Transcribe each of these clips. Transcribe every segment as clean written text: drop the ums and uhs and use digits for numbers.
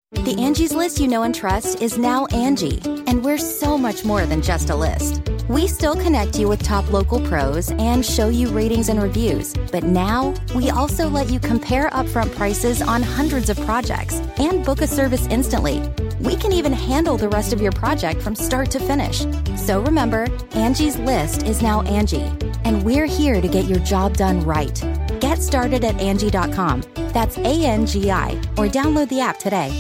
The Angie's List you know and trust is now Angie, and we're so much more than just a list. We still connect you with top local pros and show you ratings and reviews, but now we also let you compare upfront prices on hundreds of projects and book a service instantly. We can even handle the rest of your project from start to finish. So remember, Angie's List is now Angie, and we're here to get your job done right. Get started at Angie.com. That's ANGI, or download the app today.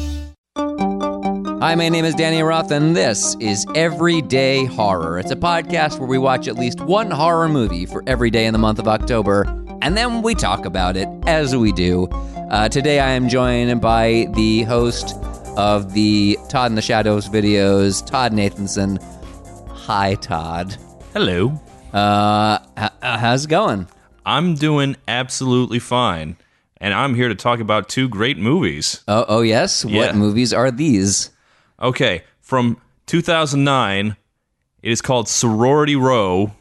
Hi, my name is Danny Roth, and this is Everyday Horror. It's a podcast where we watch at least one horror movie for every day in the month of October, and then we talk about it, as we do. Today I am joined by the host of the Todd in the Shadows videos, Todd Nathanson. Hi, Todd. Hello. How's it going? I'm doing absolutely fine, and I'm here to talk about two great movies. Oh yes? Yeah. What movies are these? Okay, from 2009, it is called Sorority Row,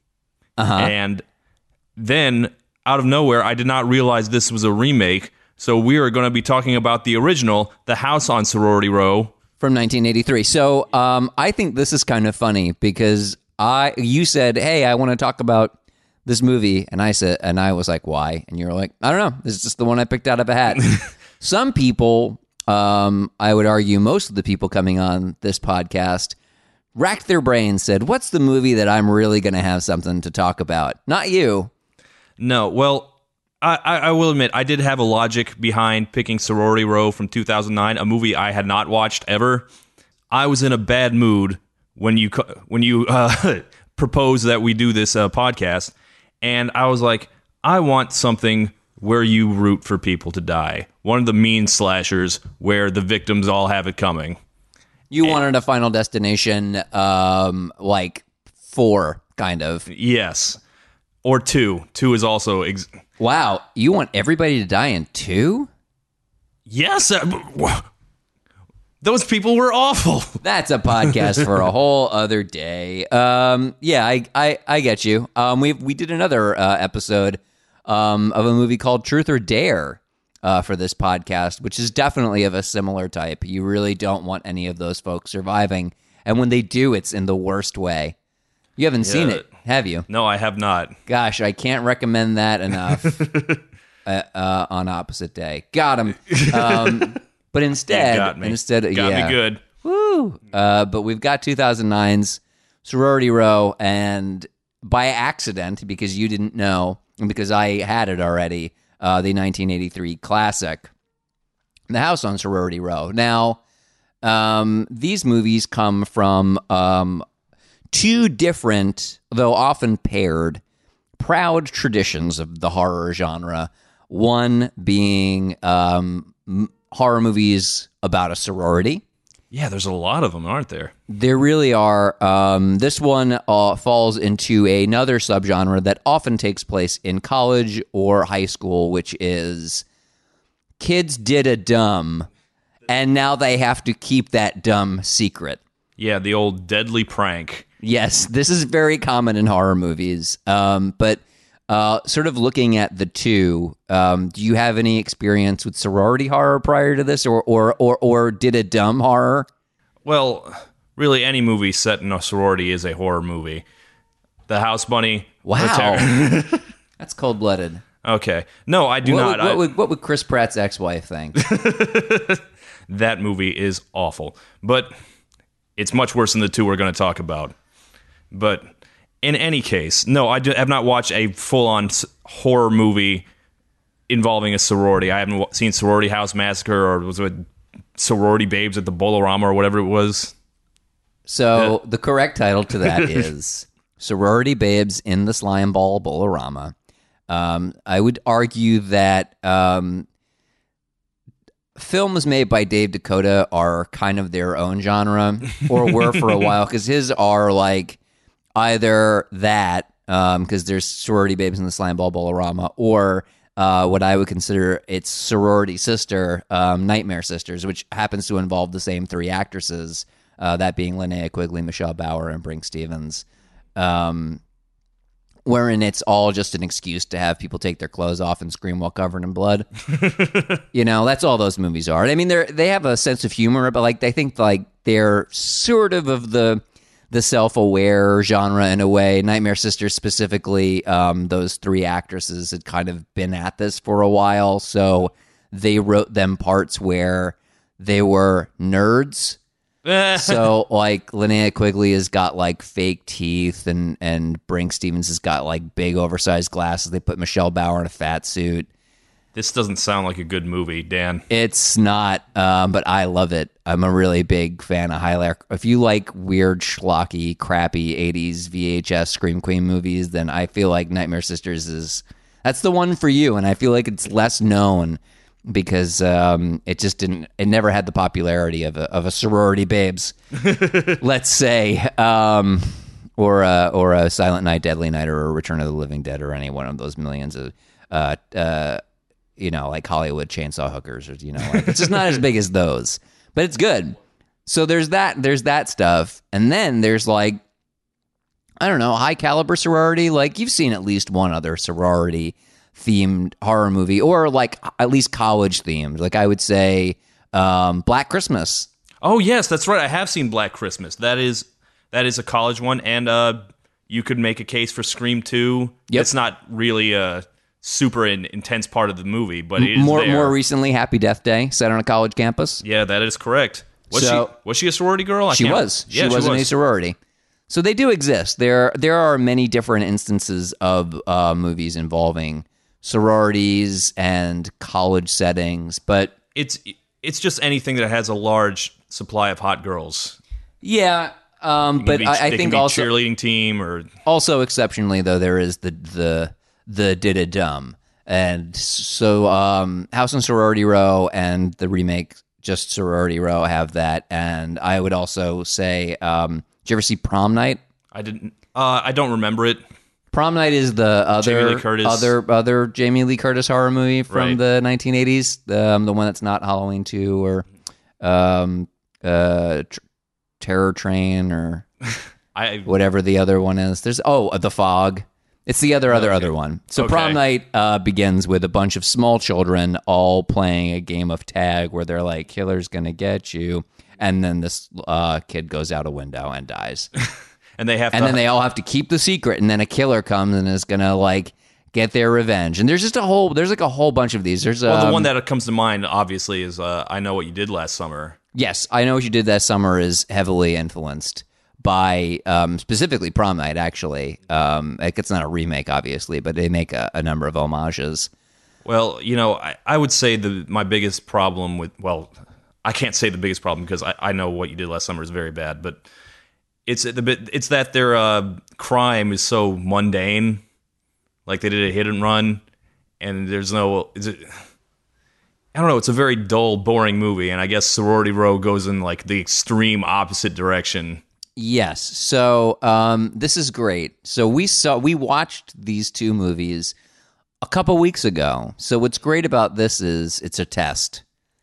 and then, out of nowhere, I did not realize this was a remake, so we are going to be talking about the original, The House on Sorority Row. From 1983. So I think this is kind of funny, because you said, hey, I want to talk about this movie, and I was like, why? And you were like, I don't know, this is just the one I picked out of a hat. Some people... I would argue most of the people coming on this podcast racked their brains, said, what's the movie that I'm really going to have something to talk about? Not you. No, well, I will admit, I did have a logic behind picking Sorority Row from 2009, a movie I had not watched ever. I was in a bad mood when you proposed that we do this podcast, and I was like, I want something where you root for people to die. One of the mean slashers where the victims all have it coming. You wanted a Final Destination, like 4, kind of. Yes. Or 2. 2 is also... Wow, you want everybody to die in 2? Yes. Those people were awful. That's a podcast for a whole other day. Yeah, I get you. We did another episode of a movie called Truth or Dare for this podcast, which is definitely of a similar type. You really don't want any of those folks surviving, and when they do, it's in the worst way. You haven't seen it, have you? No, I have not. Gosh, I can't recommend that enough. On opposite day, got him. But instead, got me good. Woo! But we've got 2009's Sorority Row, and by accident, because you didn't know, and because I had it already, the 1983 classic, The House on Sorority Row. Now, these movies come from two different, though often paired, proud traditions of the horror genre. One being horror movies about a sorority. Yeah, there's a lot of them, aren't there? There really are. This one falls into another subgenre that often takes place in college or high school, which is kids did a dumb, and now they have to keep that dumb secret. Yeah, the old deadly prank. Yes, this is very common in horror movies. But sort of looking at the two, do you have any experience with sorority horror prior to this, or did a dumb horror? Well, really, any movie set in a sorority is a horror movie. The House Bunny. Wow, that's cold-blooded. Okay, no, I do not. What would Chris Pratt's ex-wife think? That movie is awful, but it's much worse than the two we're going to talk about. But in any case, no, I have not watched a full-on horror movie involving a sorority. I haven't seen Sorority House Massacre, or was it Sorority Babes at the Bolorama, or whatever it was. So the correct title to that is Sorority Babes in the Slime Ball Bolorama. I would argue that films made by Dave Dakota are kind of their own genre, or were for a while, because his are like either that, because there's Sorority Babes in the Slime Ball Bolorama, or what I would consider its sorority sister, Nightmare Sisters, which happens to involve the same three actresses, that being Linnea Quigley, Michelle Bauer, and Brinke Stevens. wherein it's all just an excuse to have people take their clothes off and scream while covered in blood. That's all those movies are. I mean, they have a sense of humor, but like I think like they're sort of the self-aware genre in a way. Nightmare Sisters specifically, those three actresses had kind of been at this for a while, so they wrote them parts where they were nerds. So like Linnea Quigley has got like fake teeth, and Brink Stevens has got like big oversized glasses. They put Michelle Bauer in a fat suit. This doesn't sound like a good movie, Dan. It's not, but I love it. I'm a really big fan of Highlight. If you like weird, schlocky, crappy 80s VHS Scream Queen movies, then I feel like Nightmare Sisters that's the one for you. And I feel like it's less known because it never had the popularity of a sorority babes, let's say, or a Silent Night, Deadly Night, or a Return of the Living Dead, or any one of those millions of like Hollywood chainsaw hookers, or like it's just not as big as those, but it's good. So there's that stuff, and then there's like, I don't know, high caliber sorority. Like you've seen at least one other sorority themed horror movie, or like at least college themed. Like I would say, Black Christmas. Oh yes, that's right. I have seen Black Christmas. That is a college one, and you could make a case for Scream 2. Yep. It's not really a super intense part of the movie, but it is more recently, Happy Death Day, set on a college campus. Yeah, that is correct. Was she a sorority girl? She was in a sorority. So they do exist. There are many different instances of movies involving sororities and college settings, but it's just anything that has a large supply of hot girls. Yeah, but I think also cheerleading team, or also exceptionally though, there is the did-a-dum. And so House and Sorority Row and the remake just Sorority Row have that. And I would also say, did you ever see Prom Night? I didn't. I don't remember it. Prom Night is the other Jamie Lee Curtis horror movie from the 1980s. The one that's not Halloween 2 or Terror Train or whatever the other one is. There's The Fog. It's the other one. So Prom Night begins with a bunch of small children all playing a game of tag where they're like, killer's gonna get you, and then this kid goes out a window and dies. And then they all have to keep the secret, and then a killer comes and is gonna like get their revenge. And there's a whole bunch of these. There's the one that comes to mind obviously is I Know What You Did Last Summer. Yes, I Know What You Did Last Summer is heavily influenced by specifically Prom Night, actually. It's not a remake, obviously, but they make a number of homages. Well, I would say my biggest problem with, well, I can't say the biggest problem because I Know What You Did Last Summer is very bad, but it's that their crime is so mundane. Like they did a hit and run, and there's no... I don't know, it's a very dull, boring movie, and I guess Sorority Row goes in like the extreme opposite direction. Yes. So this is great. So we watched these two movies a couple weeks ago. So what's great about this is it's a test.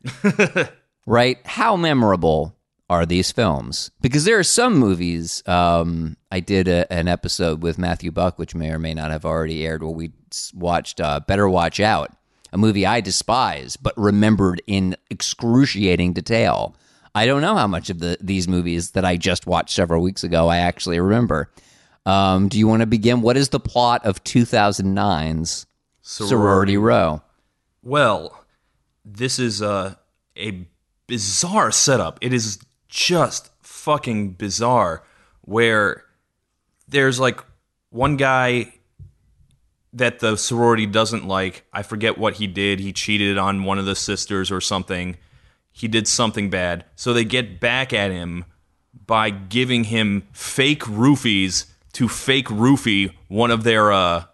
Right? How memorable are these films? Because there are some movies, I did an episode with Matthew Buck, which may or may not have already aired, where we watched Better Watch Out, a movie I despise, but remembered in excruciating detail. I don't know how much of these movies that I just watched several weeks ago I actually remember. Do you want to begin? What is the plot of 2009's Sorority Row? Well, this is a bizarre setup. It is just fucking bizarre, where there's like one guy that the sorority doesn't like. I forget what he did. He cheated on one of the sisters or something. He did something bad. So they get back at him by giving him fake roofies to fake roofie one of their...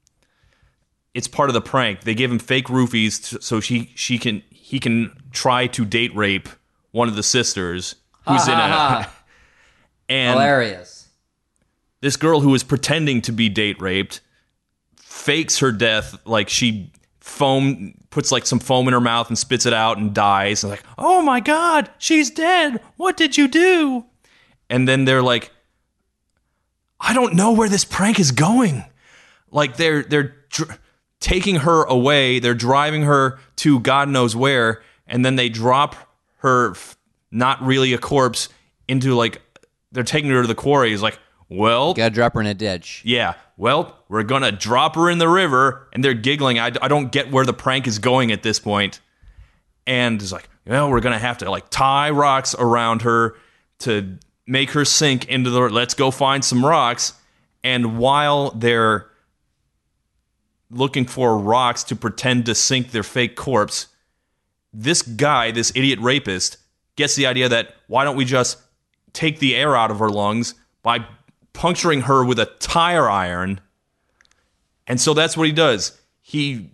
it's part of the prank. They give him fake roofies so he can try to date rape one of the sisters who's in a... And hilarious. This girl who is pretending to be date raped fakes her death, like she puts like some foam in her mouth and spits it out and dies. And like, oh my God, she's dead. What did you do? And then they're like, I don't know where this prank is going. Like they're taking her away. They're driving her to God knows where, and then they drop her, not really a corpse, into like they're taking her to the quarry. He's like, well, Gotta drop her in a ditch. yeah, well, we're gonna drop her in the river, and they're giggling. I don't get where the prank is going at this point. And it's like, well, we're gonna have to like tie rocks around her to make her sink into the. Let's go find some rocks. And while they're looking for rocks to pretend to sink their fake corpse, this guy, this idiot rapist, gets the idea that why don't we just take the air out of her lungs by puncturing her with a tire iron. And so that's what he does. He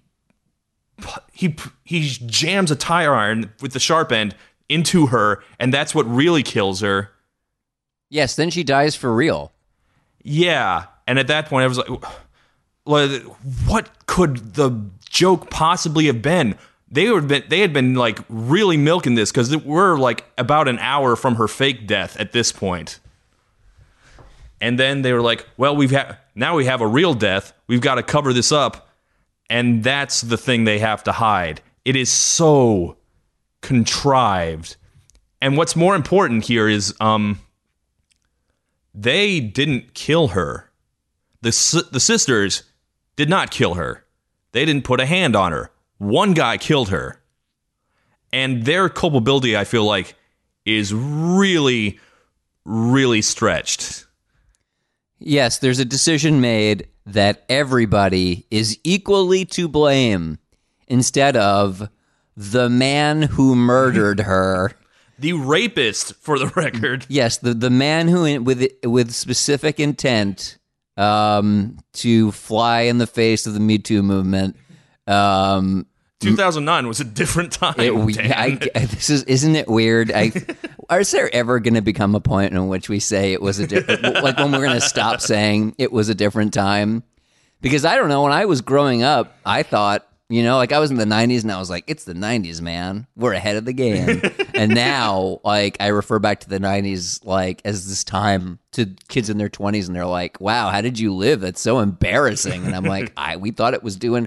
jams a tire iron with the sharp end into her, and that's what really kills her. Yes, then she dies for real. Yeah, and at that point I was like, what could the joke possibly have been? They had been like really milking this because we're like about an hour from her fake death at this point. And then they were like, well, now we have a real death. We've got to cover this up. And that's the thing they have to hide. It is so contrived. And what's more important here is they didn't kill her. The sisters did not kill her. They didn't put a hand on her. One guy killed her. And their culpability, I feel like, is really, really stretched. Yes, there's a decision made that everybody is equally to blame instead of the man who murdered her. The rapist, for the record. Yes, the man who with specific intent to fly in the face of the Me Too movement. 2009 was a different time. Isn't it weird? Is there ever going to become a point in which we say it was a different, like when we're going to stop saying it was a different time? Because I don't know, when I was growing up, I thought, like I was in the 90s and I was like, it's the 90s, man. We're ahead of the game. And now, like, I refer back to the 90s, like, as this time to kids in their 20s and they're like, wow, how did you live? That's so embarrassing. And I'm like, we thought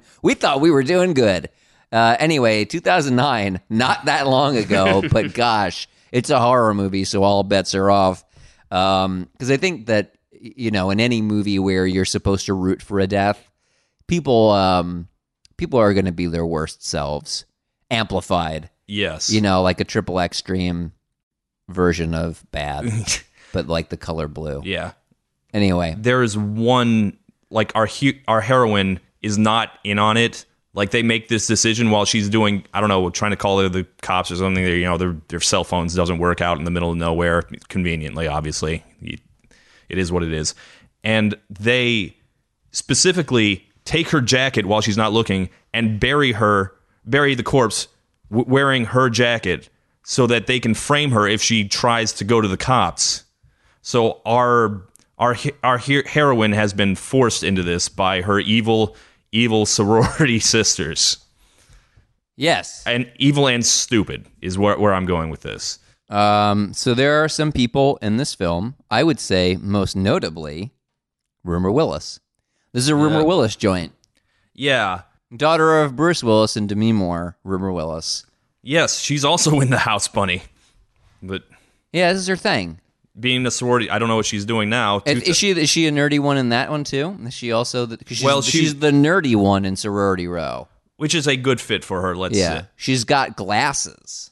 we were doing good. Anyway, 2009, not that long ago, but gosh, it's a horror movie, so all bets are off. Because I think that, in any movie where you're supposed to root for a death, people are going to be their worst selves, amplified. Yes. Like a triple extreme version of bad, but like the color blue. Yeah. Anyway. There is one, like our heroine is not in on it. Like they make this decision while she's doing, I don't know, trying to call the cops or something. Their cell phones doesn't work out in the middle of nowhere, conveniently, obviously. It is what it is. And they specifically take her jacket while she's not looking and bury the corpse wearing her jacket so that they can frame her if she tries to go to the cops. So our heroine has been forced into this by her evil sorority sisters. Yes. And evil and stupid is where I'm going with this. So there are some people in this film, I would say most notably, Rumor Willis. This is a Rumor Willis joint. Yeah. Daughter of Bruce Willis and Demi Moore, Rumor Willis. Yes, she's also in The House Bunny. But yeah, this is her thing. Being a sorority, I don't know what she's doing now. Is she a nerdy one in that one too? Is she also she's the nerdy one in Sorority Row, which is a good fit for her. Let's say. She's got glasses.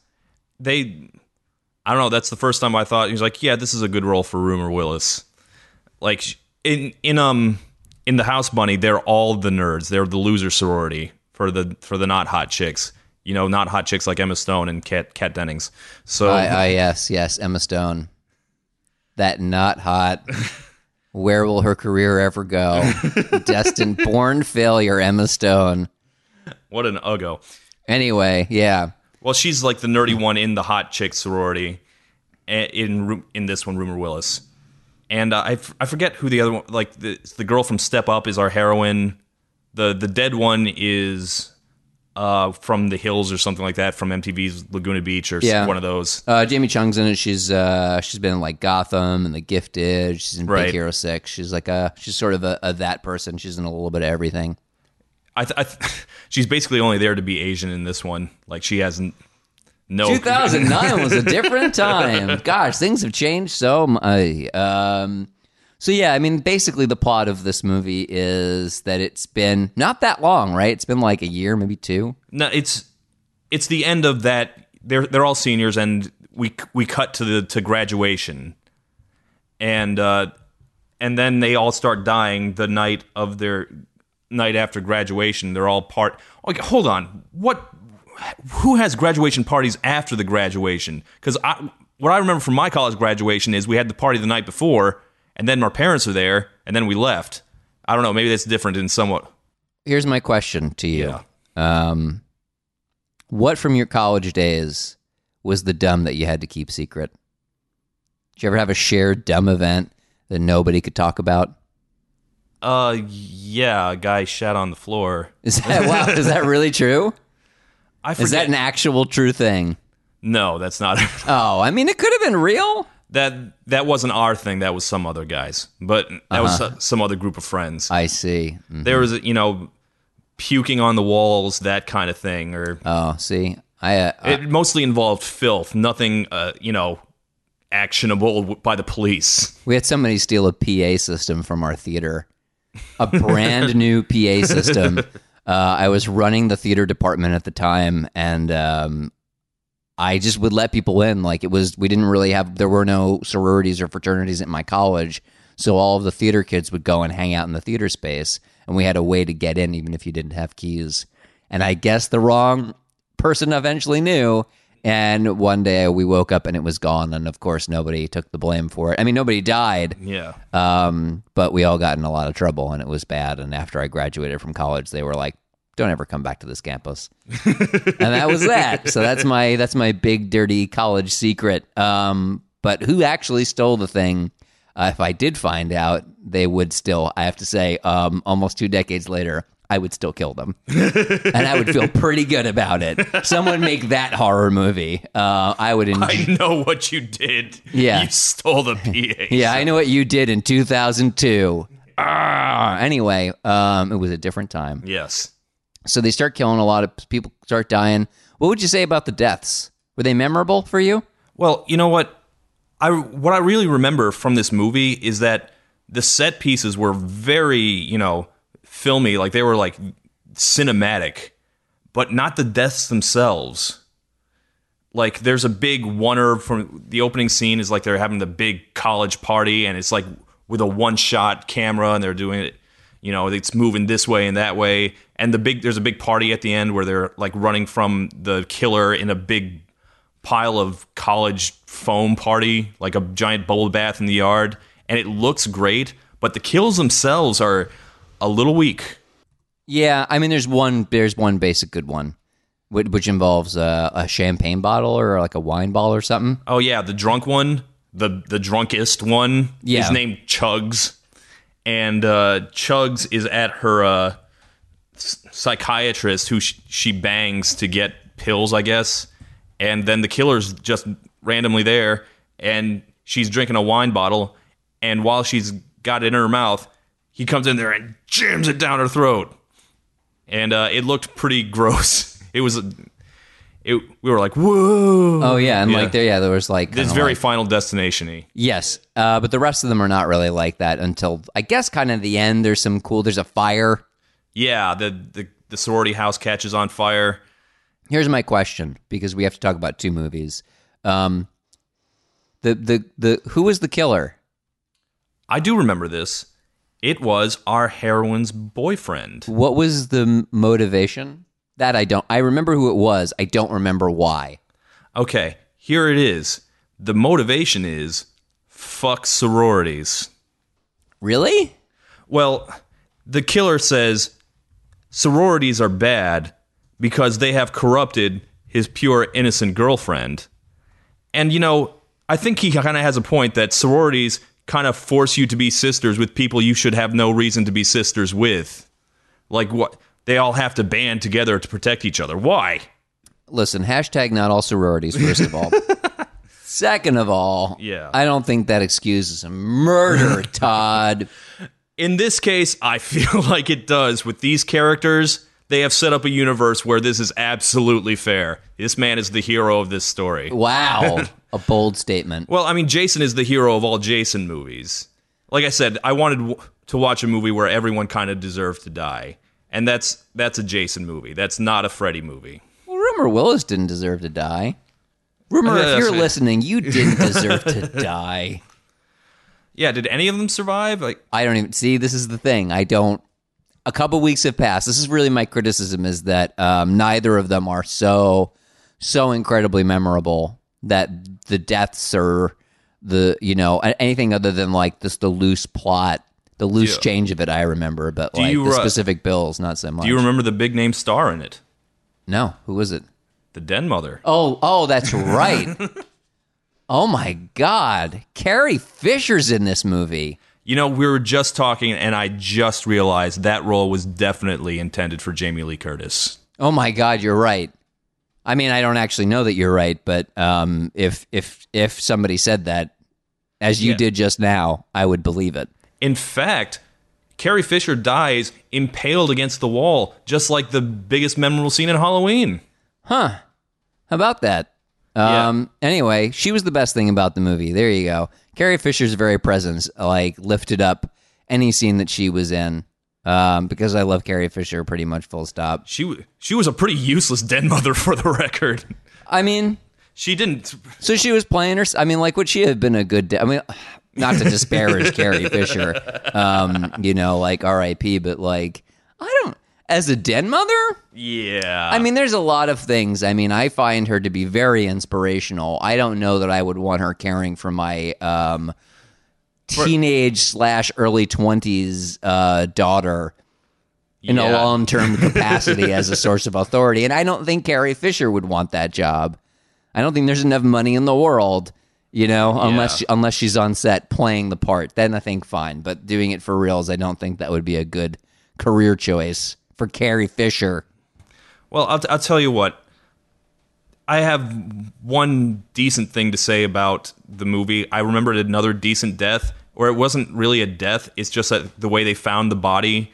I don't know. That's the first time I thought he was like, yeah, this is a good role for Rumor Willis. Like in The House Bunny, they're all the nerds. They're the loser sorority for the not hot chicks. Not hot chicks like Emma Stone and Kat Dennings. So yes, Emma Stone. That not hot. Where will her career ever go? Destined, born failure, Emma Stone. What an uggo. Anyway, yeah. Well, she's like the nerdy one in the hot chick sorority. In this one, Rumor Willis. And I forget who the other one, like the girl from Step Up is our heroine. The dead one is from the Hills or something like that, from MTV's Laguna Beach or one of those. Jamie Chung's in it. She's been in like Gotham and The Gifted. She's in Big Hero 6. She's like she's sort of a that person. She's in a little bit of everything. She's basically only there to be Asian in this one. Like she hasn't. No. 2009 was a different time. Gosh, things have changed so much. So yeah, I mean, basically the plot of this movie is that it's been not that long, right? It's been like a year, maybe 2. No, it's the end of that. They're all seniors, and we cut to graduation, and then they all start dying the night after graduation. They're all Okay, hold on. Who has graduation parties after the graduation? Because what I remember from my college graduation is we had the party the night before, and then our parents were there, and then we left. I don't know. Maybe that's different in somewhat. Here's my question to you. Yeah. What from your college days was the dumb that you had to keep secret? Did you ever have a shared dumb event that nobody could talk about? Yeah, a guy shat on the floor. Is that really true? I forget. Is that an actual true thing? No, that's not. Oh, I mean, it could have been real. That wasn't our thing. That was some other guys. But that was some other group of friends. I see. Mm-hmm. There was, puking on the walls, that kind of thing. See. It mostly involved filth. Nothing, actionable by the police. We had somebody steal a PA system from our theater. A brand new PA system. I was running the theater department at the time, and I just would let people in. Like there were no sororities or fraternities at my college, so all of the theater kids would go and hang out in the theater space, and we had a way to get in even if you didn't have keys. And I guess the wrong person eventually knew, and one day we woke up and it was gone, and of course nobody took the blame for it. I mean, nobody died. Yeah. But we all got in a lot of trouble, and it was bad. And after I graduated from college, they were like, don't ever come back to this campus. And that was that. So that's my big dirty college secret. But who actually stole the thing? If I did find out, they would still, I have to say, almost 2 decades later, I would still kill them. And I would feel pretty good about it. Someone make that horror movie. I would enjoy. I know what you did. Yeah. You stole the PA. Yeah, I know what you did in 2002. Anyway, it was a different time. Yes. So they start killing a lot of people, start dying. What would you say about the deaths? Were they memorable for you? Well, you know what? What I really remember from this movie is that the set pieces were very, filmy. Like they were like cinematic, but not the deaths themselves. Like there's a big oneer from the opening scene is like they're having the big college party, and it's like with a one-shot camera, and they're doing it. It's moving this way and that way. And there's a big party at the end where they're like running from the killer in a big pile of college foam party, like a giant bubble bath in the yard. And it looks great, but the kills themselves are a little weak. Yeah, I mean, there's one basic good one, which involves a champagne bottle or like a wine bottle or something. Oh yeah, the drunk one, the drunkest one. Yeah. His name Chugs. And Chugs is at her psychiatrist who she bangs to get pills, I guess. And then the killer's just randomly there, and she's drinking a wine bottle. And while she's got it in her mouth, he comes in there and jams it down her throat. And it looked pretty gross. We were like, whoa. Oh, yeah. And there was like... This very Final Destination-y. Yes. But the rest of them are not really like that until, I guess, kind of the end. There's a fire. Yeah. The sorority house catches on fire. Here's my question, because we have to talk about 2 movies. Who was the killer? I do remember this. It was our heroine's boyfriend. What was the motivation? That I don't. I remember who it was. I don't remember why. Okay, here it is. The motivation is fuck sororities. Really? Well, the killer says sororities are bad because they have corrupted his pure innocent girlfriend. And, I think he kind of has a point that sororities kind of force you to be sisters with people you should have no reason to be sisters with. Like, what? they all have to band together to protect each other. Why? Listen, hashtag not all sororities, first of all. Second of all, Yeah. I don't think that excuses a murder, Todd. In this case, I feel like it does. With these characters, they have set up a universe where this is absolutely fair. This man is the hero of this story. Wow. A bold statement. Well, I mean, Jason is the hero of all Jason movies. Like I said, I wanted to watch a movie where everyone kind of deserved to die. And that's a Jason movie. That's not a Freddy movie. Well, Rumor Willis didn't deserve to die. Rumor, if you're listening, you didn't deserve to die. Yeah, did any of them survive? I don't even see. This is the thing. I don't. A couple weeks have passed. This is really my criticism: is that neither of them are so incredibly memorable that the deaths are anything other than like this the loose plot, the loose change of it. I remember, but the specific bills, not so much. Do you remember the big name star in it? No, who was it? The Den Mother. Oh, that's right. Oh my God, Carrie Fisher's in this movie. You know, we were just talking, and I just realized that role was definitely intended for Jamie Lee Curtis. Oh my God, you're right. I mean, I don't actually know that you're right, but if somebody said that, as you did just now, I would believe it. In fact, Carrie Fisher dies impaled against the wall, just like the biggest memorable scene in Halloween. Huh. How about that? Anyway, she was the best thing about the movie. There you go. Carrie Fisher's very presence, lifted up any scene that she was in. Because I love Carrie Fisher, pretty much full stop. She was a pretty useless Den Mother, for the record. I mean, she didn't. So she was playing her. I mean, would she have been a good? Not to disparage Carrie Fisher, R.I.P. But I don't. As a Den Mother? Yeah. I mean, there's a lot of things. I mean, I find her to be very inspirational. I don't know that I would want her caring for my teenage/early 20s daughter in a long-term capacity as a source of authority. And I don't think Carrie Fisher would want that job. I don't think there's enough money in the world, unless she's on set playing the part. Then I think fine. But doing it for reals, I don't think that would be a good career choice for Carrie Fisher. Well, I'll tell you what. I have one decent thing to say about the movie. I remembered another decent death, or it wasn't really a death. It's just that the way they found the body,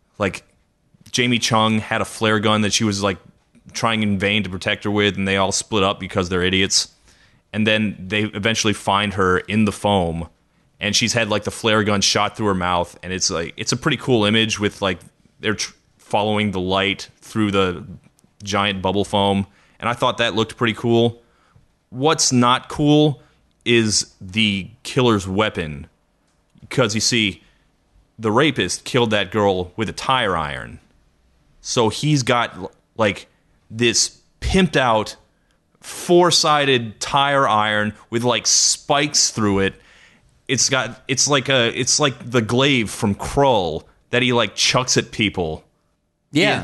Jamie Chung had a flare gun that she was trying in vain to protect her with, and they all split up because they're idiots. And then they eventually find her in the foam, and she's had the flare gun shot through her mouth, and it's a pretty cool image with they're following the light through the giant bubble foam, and I thought that looked pretty cool. What's not cool is the killer's weapon, because you see, the rapist killed that girl with a tire iron, so he's got this pimped out 4-sided tire iron with spikes through it. It's like the glaive from Krull that he chucks at people. Yeah,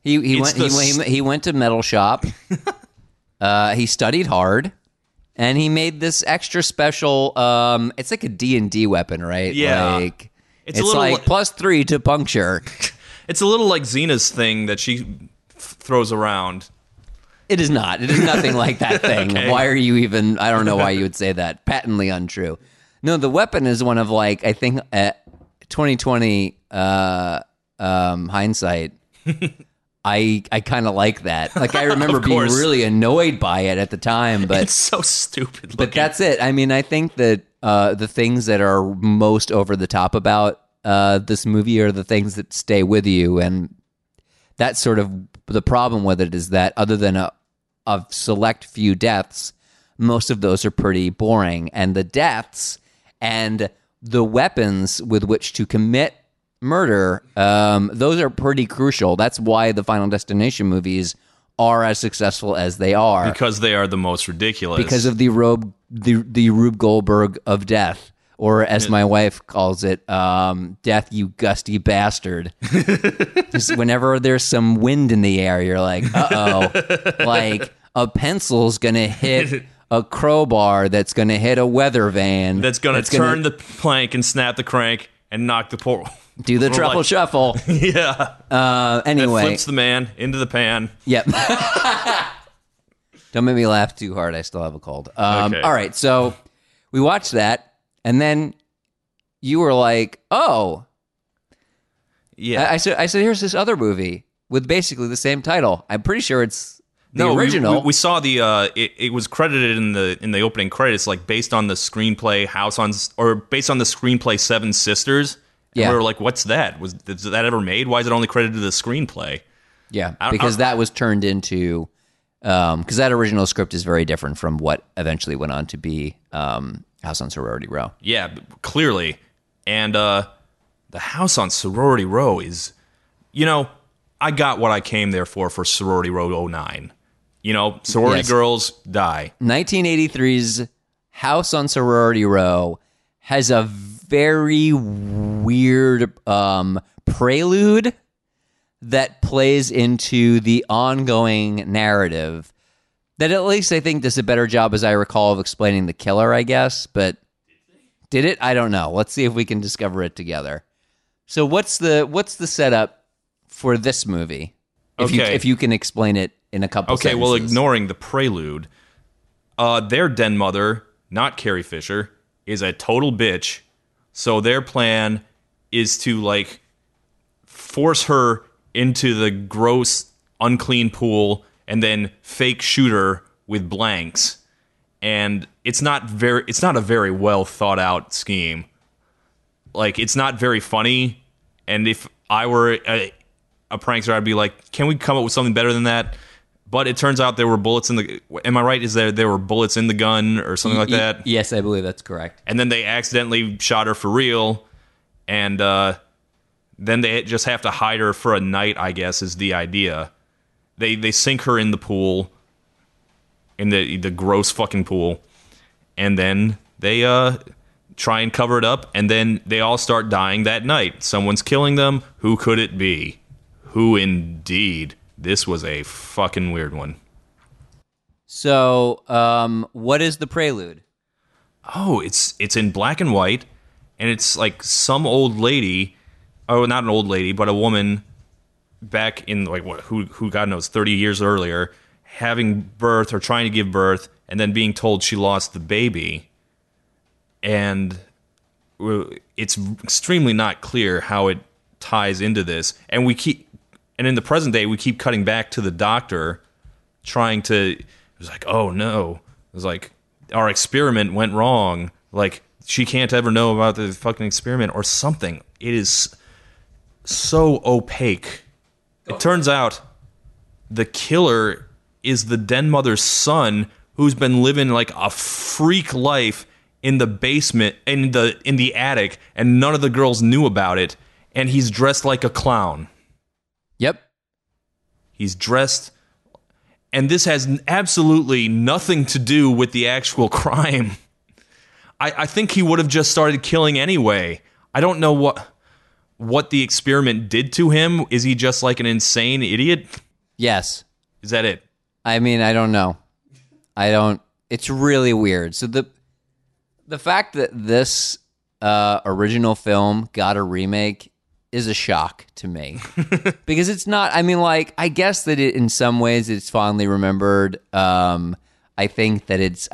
he went to metal shop. He studied hard, and he made this extra special. It's like a D&D weapon, right? Yeah, it's a little +3 to puncture. It's a little like Xena's thing that she throws around. It is not. It is nothing like that thing. Okay. Why are you even? I don't know why you would say that. Patently untrue. No, the weapon is one of I think 2020 hindsight. I kind of like that. I remember being really annoyed by it at the time, but it's so stupid looking. But that's it. I mean, I think that the things that are most over the top about this movie are the things that stay with you, and that's sort of the problem with it, is that other than a select few deaths, most of those are pretty boring, and the deaths and the weapons with which to commit murder, those are pretty crucial. That's why the Final Destination movies are as successful as they are, because they are the most ridiculous, because of the Rube Goldberg of death, or as my wife calls it, death, you gusty bastard. Just whenever there's some wind in the air, you're like, uh-oh. A pencil's gonna hit a crowbar that's gonna hit a weather van, that's gonna turn the plank and snap the crank, and knock the poor. Do the truffle shuffle. Yeah. Anyway. That flips the man into the pan. Yep. Don't make me laugh too hard. I still have a cold. Okay. All right. So we watched that, and then you were like, "Oh, Yeah. I said, here's this other movie with basically the same title. I'm pretty sure it's the original." We saw the. It was credited in the opening credits, like based on the screenplay based on the screenplay Seven Sisters. And we were like, "What's that? Was that ever made? Why is it only credited to the screenplay?" Yeah, because that was turned into. Because that original script is very different from what eventually went on to be House on Sorority Row. Yeah, clearly. And the House on Sorority Row is, I got what I came there for Sorority Row 09. Sorority girls die. 1983's House on Sorority Row has a very weird prelude that plays into the ongoing narrative that at least I think does a better job, as I recall, of explaining the killer, I guess. But did it? I don't know. Let's see if we can discover it together. So what's the setup for this movie? If you can explain it in a couple sentences. Well, ignoring the prelude, their den mother, not Carrie Fisher, is a total bitch. So their plan is to force her into the gross, unclean pool and then fake shoot her with blanks. And it's not a very well thought out scheme. It's not very funny. And if I were a prankster, I'd be like, can we come up with something better than that? But it turns out there were bullets in the... Am I right? Is there were bullets in the gun or something like that? Yes, I believe that's correct. And then they accidentally shot her for real. And then they just have to hide her for a night, I guess, is the idea. They sink her in the pool, in the gross fucking pool, and then they try and cover it up, and then they all start dying that night. Someone's killing them. Who could it be? Who indeed? This was a fucking weird one. So, what is the prelude? Oh, it's in black and white, and it's like some old lady... Oh, not an old lady, but a woman back in who God knows 30 years earlier, having birth or trying to give birth, and then being told she lost the baby. And it's extremely not clear how it ties into this. And in the present day, we keep cutting back to the doctor trying to. It was like, oh no, it was like our experiment went wrong. She can't ever know about the fucking experiment or something. It is so opaque. It turns out the killer is the den mother's son, who's been living a freak life in the basement, in the attic, and none of the girls knew about it. And he's dressed like a clown. Yep. He's dressed, and this has absolutely nothing to do with the actual crime. I think he would have just started killing anyway. I don't know what the experiment did to him. Is he just an insane idiot? Yes. Is that it? I mean, I don't know. It's really weird. So the fact that this original film got a remake is a shock to me. Because it's not, I guess that in some ways it's fondly remembered. I think that it's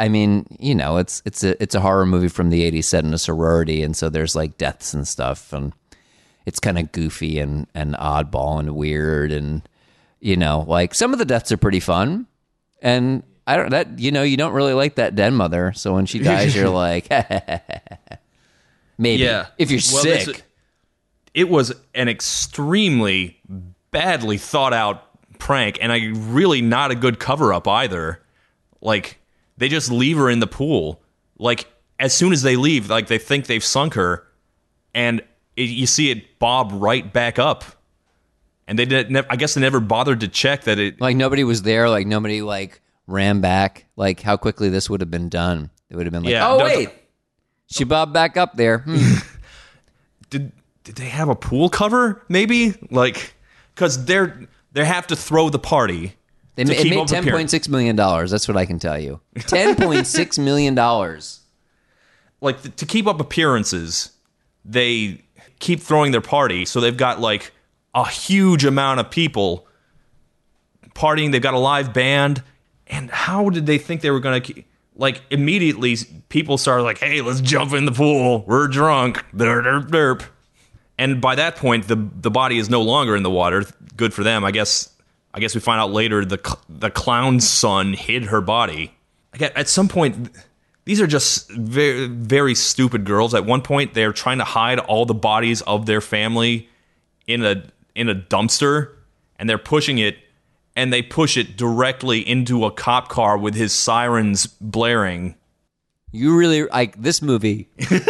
a horror movie from the 80s set in a sorority, and so there's deaths and stuff, and it's kind of goofy and oddball and weird, and some of the deaths are pretty fun. And you don't really like that den mother, so when she dies, you're like, maybe. Yeah. If you're sick. It was an extremely badly thought out prank, and really not a good cover up either. They just leave her in the pool. As soon as they leave, they think they've sunk her, and you see it bob right back up. And I guess they never bothered to check that it... nobody was there, nobody, ran back. How quickly this would have been done. It would have been wait! She bobbed back up there. Did they have a pool cover, maybe? Because they have to throw the party. It made $10.6 million. That's what I can tell you. $10.6 million. To keep up appearances, they keep throwing their party. So they've got like a huge amount of people partying. They've got a live band. And how did they think they were going to... Like, immediately, people started like, hey, let's jump in the pool. We're drunk. Derp, derp, derp. And by that point, the body is no longer in the water. Good for them. I guess we find out later the clown's son hid her body. At some point, these are just very, very stupid girls. At one point, they're trying to hide all the bodies of their family in a dumpster, and they're pushing it. And they push it directly into a cop car with his sirens blaring. You really like this movie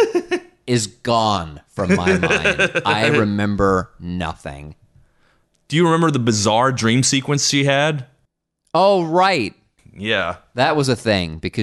is gone from my mind. I remember nothing. Do you remember the bizarre dream sequence she had? Oh, right. Yeah. That was a thing because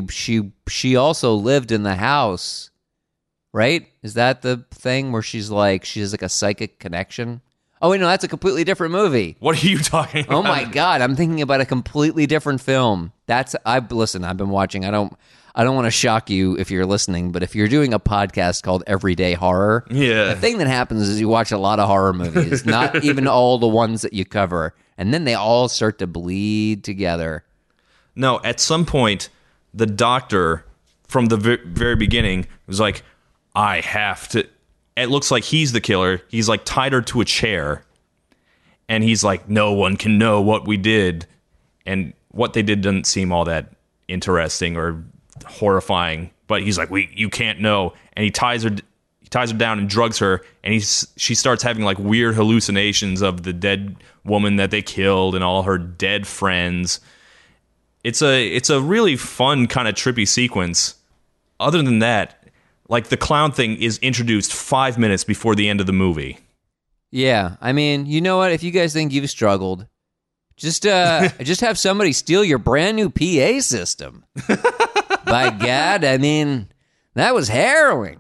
she also lived in the house. Right? Is that the thing where she has like a psychic connection? Oh, wait, no, that's a completely different movie. What are you talking about? Oh, my God. I'm thinking about a completely different film. Listen, I've been watching. I don't want to shock you if you're listening, but if you're doing a podcast called Everyday Horror, the thing that happens is you watch a lot of horror movies, not even all the ones that you cover, and then they all start to bleed together. No, at some point, the doctor from the very beginning was like, I have to... It looks like he's the killer. He's like tied her to a chair. And he's like, no one can know what we did. And what they did doesn't seem all that interesting or horrifying. But he's like, you can't know. And he ties her down and drugs her. And she starts having like weird hallucinations of the dead woman that they killed and all her dead friends. It's a really fun kind of trippy sequence. Other than that, like, the clown thing is introduced 5 minutes before the end of the movie. Yeah, I mean, you know what? If you guys think you've struggled, just have somebody steal your brand new PA system. By God, I mean, that was harrowing.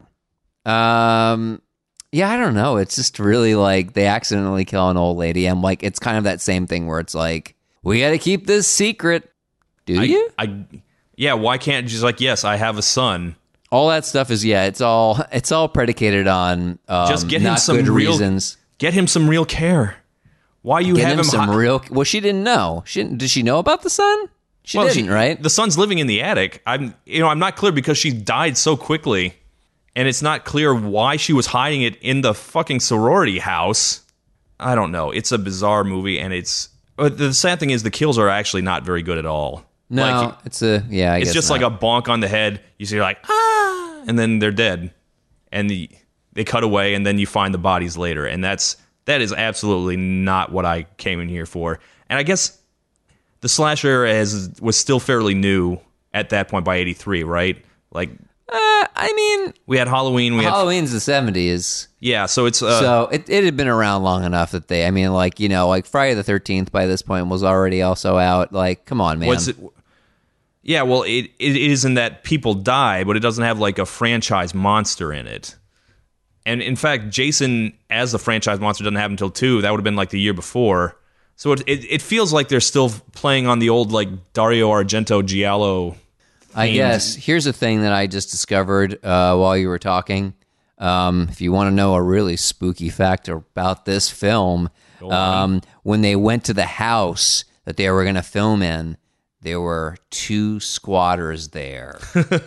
Yeah, I don't know. It's just really like they accidentally kill an old lady. And like, it's kind of that same thing where it's like, we got to keep this secret. Do you? Yeah, why can't you just like, yes, I have a son. All that stuff is it's all predicated on just get him not some good real reasons. Get him some real care. Why you Get have him some real? Well, she didn't know. Did she know about the son? She didn't, right? The son's living in the attic. I'm not clear because she died so quickly, and it's not clear why she was hiding it in the fucking sorority house. I don't know. It's a bizarre movie, and the sad thing is the kills are actually not very good at all. No, like, it's it's just like a bonk on the head. You see, like, and then they're dead, and they cut away, and then you find the bodies later, and that is absolutely not what I came in here for. And I guess the slasher era was still fairly new at that point by '83, right? Like, I mean, we had Halloween. Halloween's the '70s. Yeah, so it's so it had been around long enough that like Friday the 13th by this point was already also out. Like, come on, man. Was it? Yeah, well, it isn't that people die, but it doesn't have like a franchise monster in it. And in fact, Jason as the franchise monster doesn't happen until 2. That would have been like the year before. So it feels like they're still playing on the old like Dario Argento Giallo. I guess here's a thing that I just discovered while you were talking. If you want to know a really spooky fact about this film, when they went to the house that they were going to film in, there were 2 squatters there.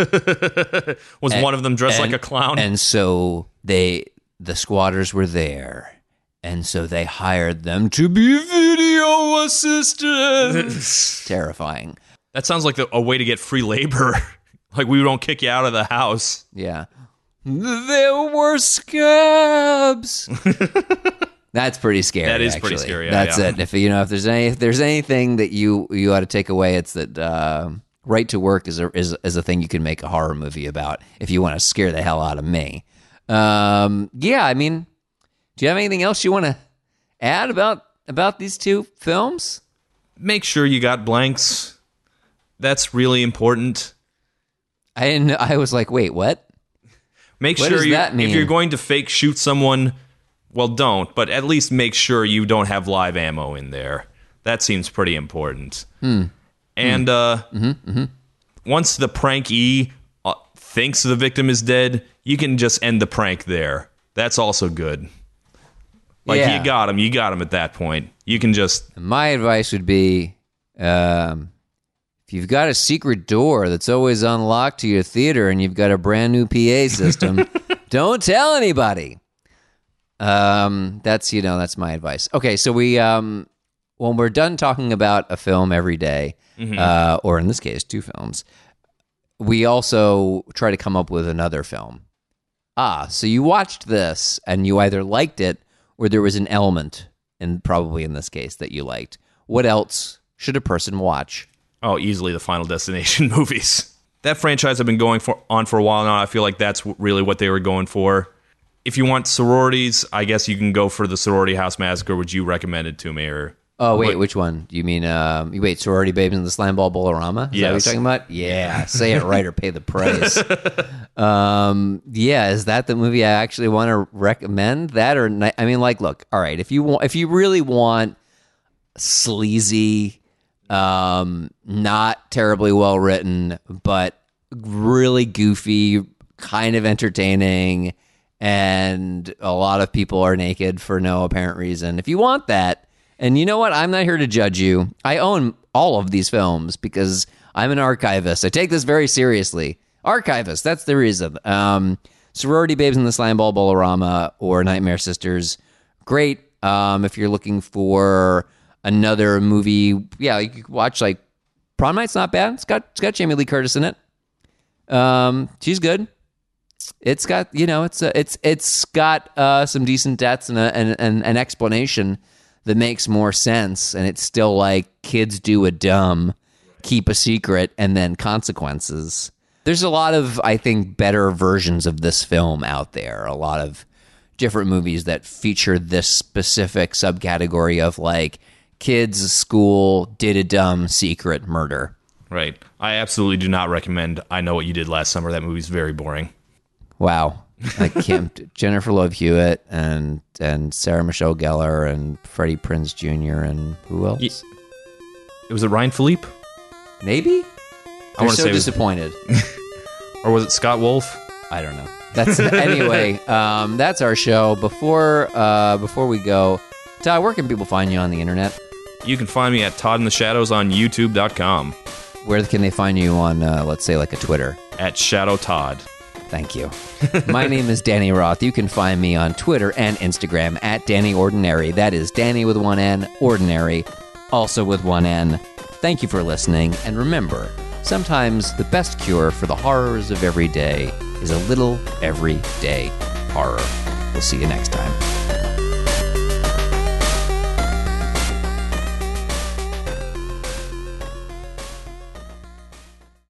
Was one of them dressed like a clown? And so the squatters were there. And so they hired them to be video assistants. Terrifying. That sounds like a way to get free labor. Like, we don't kick you out of the house. Yeah. There were scabs. That's pretty scary. That is actually. pretty scary. That's it. If there's anything that you ought to take away, it's that Right to Work is a thing you can make a horror movie about if you want to scare the hell out of me. Yeah, I mean, do you have anything else you want to add about these 2 films? Make sure you got blanks. That's really important. I didn't. I was like, wait, what? Make what sure does that mean? If you're going to fake shoot someone, well, don't. But at least make sure you don't have live ammo in there. That seems pretty important. And once the prankee thinks the victim is dead, you can just end the prank there. That's also good. Like, Yeah. you got him at that point. You can just... My advice would be, if you've got a secret door that's always unlocked to your theater and you've got a brand new PA system, don't tell anybody. That's my advice. Okay, so we when we're done talking about a film every day, or in this case, 2 films, we also try to come up with another film. So you watched this and you either liked it or there was an element, and probably in this case, that you liked. What else should a person watch? Oh, easily the Final Destination movies. That franchise have been going on for a while now. I feel like that's really what they were going for. If you want sororities, I guess you can go for the Sorority House Massacre, which you recommended to me. Oh, wait, which one? Do you mean, Sorority Babes in the Slimeball Bolorama? Is that what you're talking about? Yeah, say it right or pay the price. Is that the movie I actually want to recommend? That or, look, all right, if you really want sleazy, not terribly well written, but really goofy, kind of entertaining, and a lot of people are naked for no apparent reason. If you want that, and you know what? I'm not here to judge you. I own all of these films because I'm an archivist. I take this very seriously. Archivist, that's the reason. Sorority Babes in the Slimeball Bolorama or Nightmare Sisters, great. If you're looking for another movie, yeah, you could watch like Prom Night's not bad. It's got Jamie Lee Curtis in it. She's good. It's got it's got some decent deaths and an explanation that makes more sense, and it's still like kids do a dumb, keep a secret, and then consequences. There's a lot of, I think, better versions of this film out there. A lot of different movies that feature this specific subcategory of like kids' school did a dumb secret murder. Right. I absolutely do not recommend I Know What You Did Last Summer. That movie's very boring. Wow. I can't. Jennifer Love Hewitt and Sarah Michelle Gellar and Freddie Prinze Jr. and who else? Was it Ryan Philippe? Maybe? I want to say disappointed. Or was it Scott Wolf? I don't know. That's anyway. That's our show. Before we go, Todd, where can people find you on the internet? You can find me at Todd in the Shadows on YouTube.com. Where can they find you on, let's say, like a Twitter? At Shadow Todd. Thank you. My name is Danny Roth. You can find me on Twitter and Instagram at Danny Ordinary. That is Danny with one N, Ordinary, also with one N. Thank you for listening, and remember, sometimes the best cure for the horrors of every day is a little everyday horror. We'll see you next time.